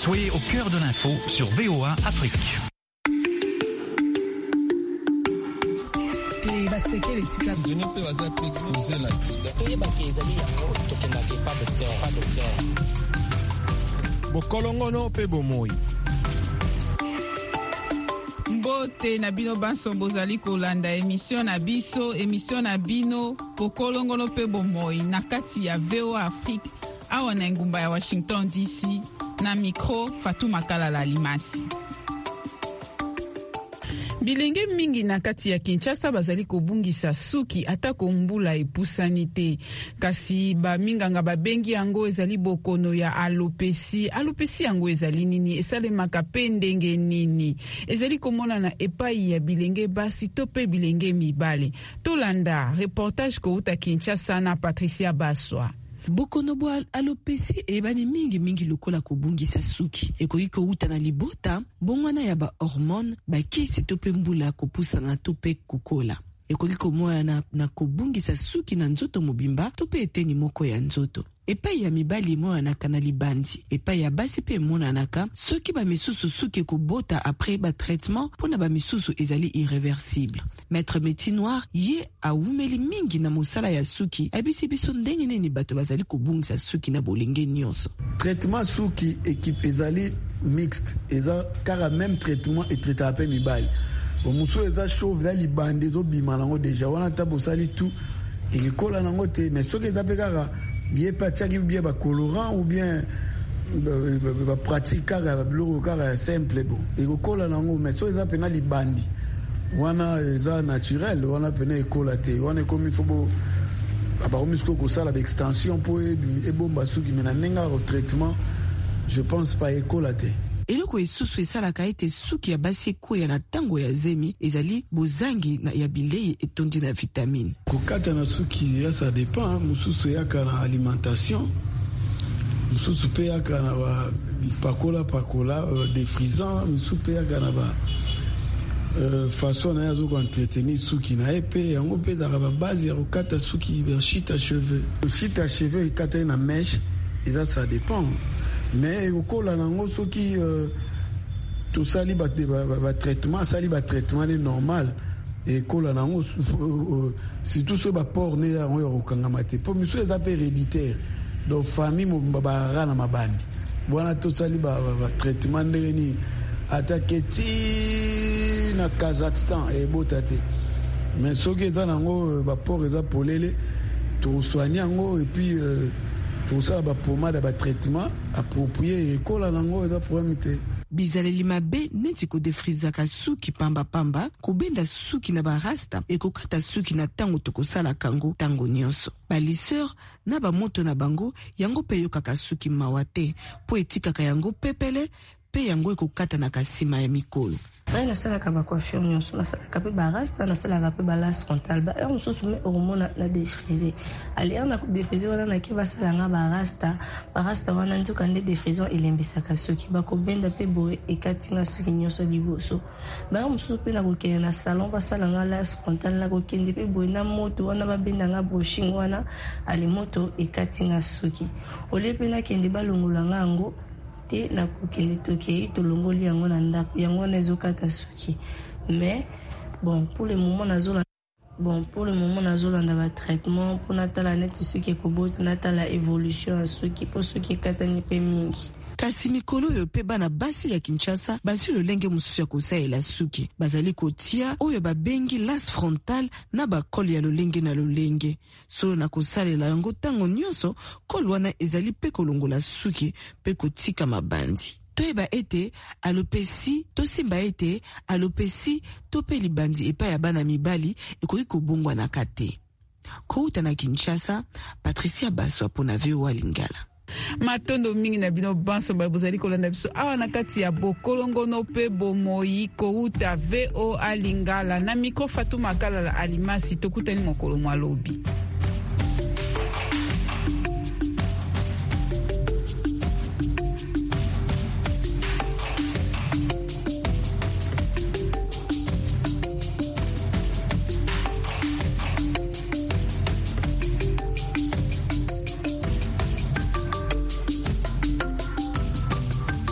Soyez au cœur de l'info sur VOA Afrique. Bokolongono pe bomoi. Mbote na bino banso bozali kolanda émission na bino Bokolongono pe bomoi na kati ya VOA Afrique awa na ngumba ya Washington DC na micro Fatou Makala Alimasi. Bilenge mingi na kati ya Kinshasa bazali kobungisa suki atako mbula epusani te. Kasi ba minganga babengi yango ezali bokono ya alopesi. Alopesi yango ezali nini? Esalemaka pe ndenge nini? Ezali komona na epai ya bilenge basi to pe bilenge mibale. Tolanda reportage kouta Kinshasa na Patricia Baswa. Bokono bo alopesi ebani mingi lokola kobungisa suki ekoki kouta na libota bongwana ya ba hormone bakisi to pe mbula kopusa na to pe kokola ekoki komona na kobungisa suki na nzoto mobimba to pe eteni moko ya nzoto. Epai ya mibali monanaka na libandi epai ya basi pe monanaka soki ba misusu suki kobota après ba traitement pona ba misusu ezali irréversible. Maître Métier Noir ye awumeli mingi na mosala ya suki abisi biso ndenge nini bato bazali kobungisa suki na bolenge nyonso. Traitement suki équipe ezali mixte eza kara même traitement et traité après mibali. Musu eza chauve za libandi zo bima nango déjà wana tabo sali tout et kola nango te mais soki eza pe kara yé pas tchaki ou bien ba colorant ou bien ba pratique kara bleu kara simple bon et kola nango mais soki eza pena libandi wana eza naturel wana pena ekola te wana comme il faut bo aba omisko ko sala extension pour e bomba suki mena nenga au traitement je pense pas ekola te. Eloko esusu esalaka ete suki ya basi ekoya na tango ya zemi ezali bozangi na ya bilei etondi na vitamine. Kokata na suki ya ça dépend mususu yaka na alimentation mususu pe yaka na ba pakola défrisant mususu pe yaka na ba façon na yazo ko entretenir suki na epe yango pe da ba base ya kokata suki vers chute à cheveux ikata na mèche et ça dépend. Mais au cola nango soki tout ça li ba traitement ça li ba traitement normal et cola nango si tout ce ba porné yango yo kangamate pour monsieur les appels héréditaires donc famille mo ba rana mabandi bwana tout ça li ba traitement ndeni attaqué ti na Kazakhstan et botate mais soki za nango ba port eza polele to soigner yango et puis tout ça ba pomade ba traitement approprié et kola nango eza problème te. Bizaleli mabe neti ko defrizaka suki pamba kobenda suki na barasta e kokata suki na tango tokosala kango tango nyonso. Ba lisseur na ba moto na bango yango pe yokaka suki mawate po etikaka yango pepele pe yango ekokata na kasima ya mikolo. Na nasalaka ba coiffure nyonso nasalaka pe barasta nasalaka pe balas frontal ba on se soumet hormone na défriser ali on a défriser wana na ki basalanga barasta wana nzoka nde défrison elembisaka suki bakobenda pe boye ekatinga suki nyonso liboso ba on se pe na kokende na salon basalanga las frontal na kokende pe boye na moto wana babendanga brushing wana ali moto ekatinga suki olepe na kende balongolanga ngo te na kokende toke tolongoli yango na ndako yango na ezokata suki mais bon pour le moment nazolanda ba traitement pour natala neti suki ekobota natala évolution ya suki po suki ekatani pe mingi. Kasi mikolo yo pe bana basi ya Kinshasa bazi lolenge mususu ya kosaela suki bazali kotia oyo babengi las frontal na bakol ya lolenge na lolenge solo na kosalela yango tango nyonso kol wana ezali pe kolongola suki pe kotika mabandi. Toyeba ete alopesi tosimba ete alopesi to pe libandi epa ya bana mibali ekoki kobongwa na kate. Kouta na Kinshasa, Patricia Baswa pona VOA Lingala. Matondo mingi na bino banso ba bozali kolanda biso awa na kati ya Bokolongono pe bomoi kouta VOA Lingala na micro Fatou Makala Alimasi tokutani mokolo mwalobi.